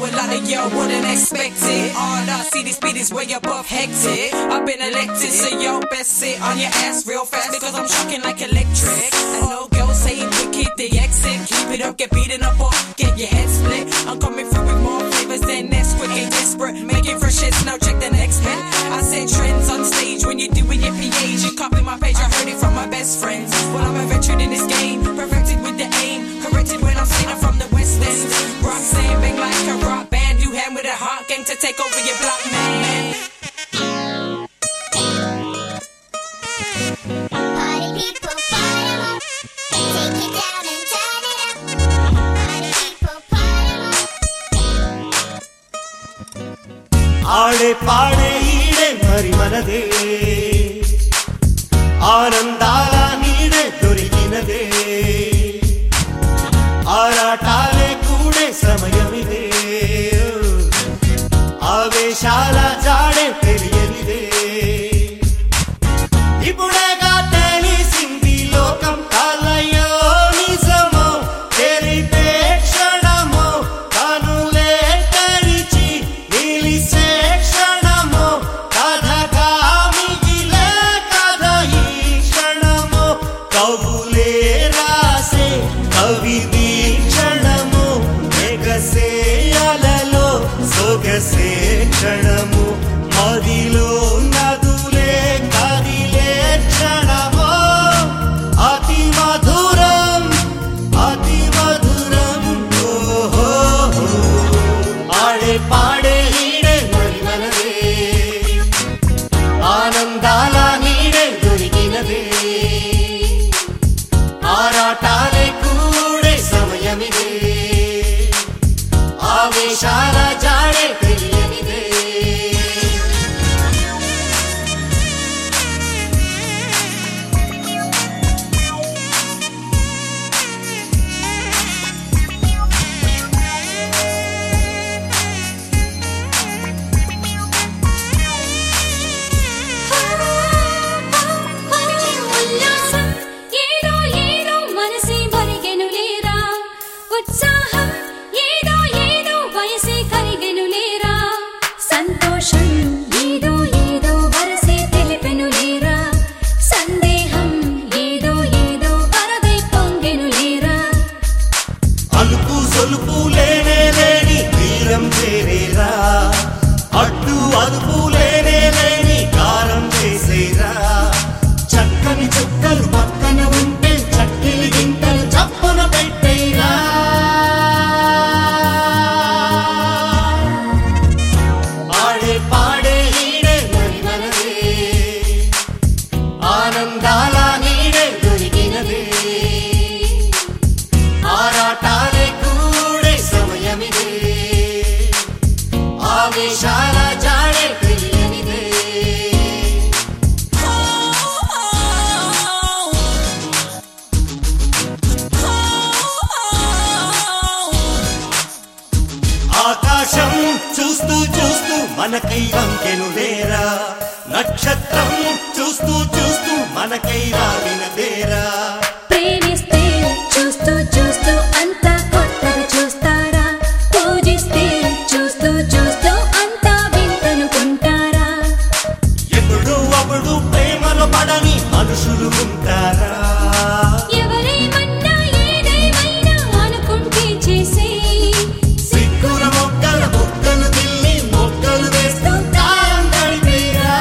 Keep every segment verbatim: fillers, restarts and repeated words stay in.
a lot of y'all wouldn't expect it. All I see these speed is way above hectic. I've been elected, so y'all best sit on your ass real fast because I'm shocking like electric. I know girls saying quick hit the exit. Keep it up, get beaten up or get your head split. I'm coming through with more flavors than Nesquik. Ain't desperate, making fresh hits, now check the next hit. I said trends on stage when you're doing your P H. You copy my page, I heard it from my best friends. Well, I'm a veteran in this game, perfected with the aim. Corrected when I'm seen from the West End. Roxanne bang like a rock band. You hand with a hot gang to take over your block, man. Party people, fire up. Take it down and turn it up. Party people, fire up. ఆడే పాడే ఈడే మరి మనదే ఆనందాల నీడే దొరికినదే ఆరాటాలే కూడే సమయమిదే ఆవేశాల జాడే తెలియనిదే ఇప్పుడేగా తెలిసింది లోకం కాలయో నిజమో తెలిపే క్షణమో కనులే తెరిచి నిలిసే క్షణమో కథగా మిగిలే కథ ఈ క్షణమో కవులే రాసే కవిది క్షణము ఎగసే అలలో సొగసే క్షణము మదిలో నదులే కదిలే క్షణమో అతి మధురం అతి మధురం ఓహో ఆడే పాడే ఈడే మరి మనదే ఆనందాల నీడే దొరికినదే ఆరాటాలే కూడే సమయమిదే ఆవేశాల జాడే తెలియనిదే ఉల్లాసం ఏదో ఏదో మనసే మరిగెను లేరా ఉత్సాహం ఏదో ఏదో వయసే కరిగెను లేరా సంతోషం ఏదో ఏదో వరసే తెలిపెను లేరా సందేహం ఏదో ఏదో వరదై పొంగెను లేరా అలుపు సొలుపు లేనే లేని తీరం చేరేరా అడ్డు అదుపు లేనే లేని కారం చేసేరా చక్కని చుక్కలు పక్కన ఉంటే చక్కిలి గింటలు చప్పున పెట్టేరా ఆడే పాడే ఈడే మరి మనదే ఆనందాల నీడే దొరికినదే ఆరాటాలే కూడే సమయమిదే ఆవేశాల జాడే తెలియనిదే ఆకాశం చూస్తూ చూస్తూ మనకై వంకెను లేరా నక్షత్రం చూస్తూ చూస్తూ మనకై రాగినదేరా ప్రేమిస్తే చూస్తూ చూస్తూ అంతా కొత్తగా చూస్తారా పూజిస్తే చూస్తూ చూస్తూ అంతా వింతనుకుంటారా ఎప్పుడు అప్పుడు ప్రేమలో పడని మనుషులు ఉంటారా ఎవరేమన్నా ఏదేమైనా అనుకుంటే చేసే సిగ్గుల మొక్కల మొక్కలు తిల్లి మొక్కలు వేస్తూ కాలం గడిపేరా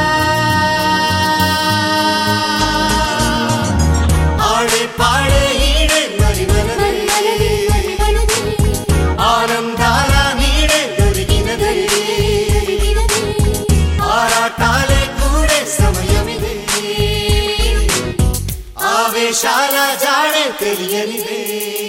ఆడే పాడే ఈడే మరి మనదే ఆనందాల నీడే దొరికినదే ఆరాటాలే కూడే సమయమిదే ఆవేశాల జాడే తెలియనిదే